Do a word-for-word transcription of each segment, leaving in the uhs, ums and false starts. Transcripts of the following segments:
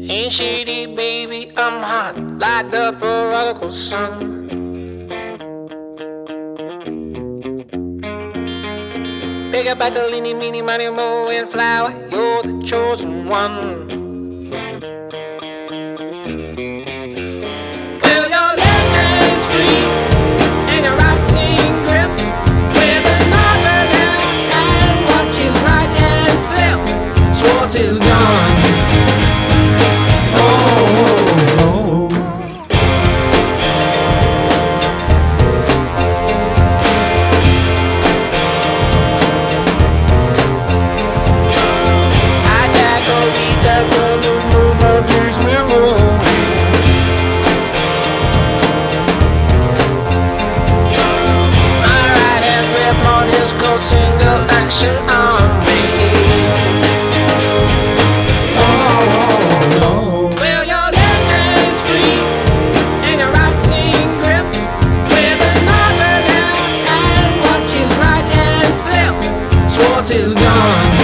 Ain't shady, baby, I'm hot, like the prodigal son. Big up Bartolini, meeny, miny, mo, and flower, you're the chosen one. Well, your left hand's free, and your right hand grip, with another left hand watches right and slip. Schwartz is gone. Single action on me. Oh, no. Well, your left hand's free and your right hand grip, with another left hand watches right and slip. Schwartz is gone.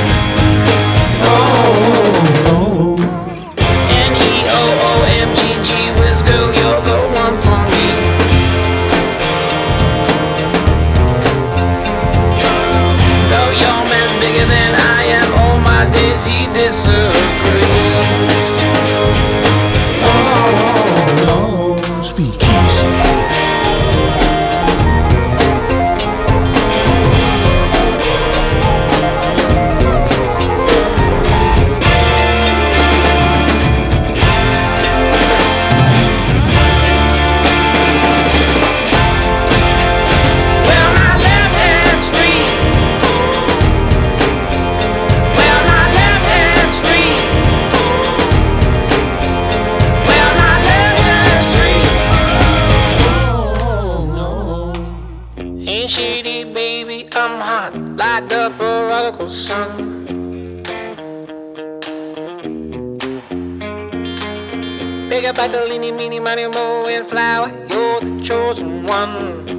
Oh, oh. N E O O M G G whiz girl, you're the one for me. Than I am, all my days he disagrees. Oh, no. Speak easy. Ain't shady, baby, I'm hot, like the prodigal son. Big up Bartolini, meeny, miny, mo, and flower, you're the chosen one.